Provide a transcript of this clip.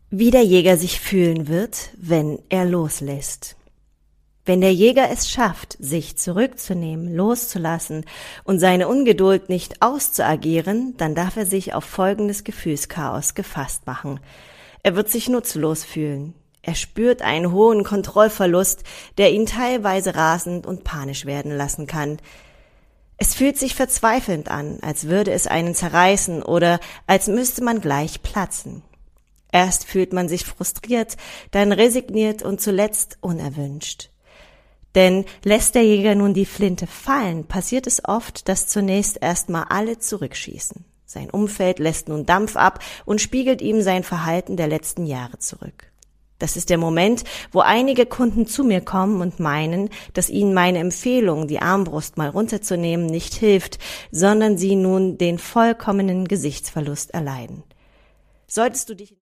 Wie der Jäger sich fühlen wird, wenn er loslässt. Wenn der Jäger es schafft, sich zurückzunehmen, loszulassen und seine Ungeduld nicht auszuagieren, dann darf er sich auf folgendes Gefühlschaos gefasst machen. Er wird sich nutzlos fühlen. Er spürt einen hohen Kontrollverlust, der ihn teilweise rasend und panisch werden lassen kann. Es fühlt sich verzweifelnd an, als würde es einen zerreißen oder als müsste man gleich platzen. Erst fühlt man sich frustriert, dann resigniert und zuletzt unerwünscht. Denn lässt der Jäger nun die Flinte fallen, passiert es oft, dass zunächst erstmal alle zurückschießen. Sein Umfeld lässt nun Dampf ab und spiegelt ihm sein Verhalten der letzten Jahre zurück. Das ist der Moment, wo einige Kunden zu mir kommen und meinen, dass ihnen meine Empfehlung, die Armbrust mal runterzunehmen, nicht hilft, sondern sie nun den vollkommenen Gesichtsverlust erleiden. Solltest du dich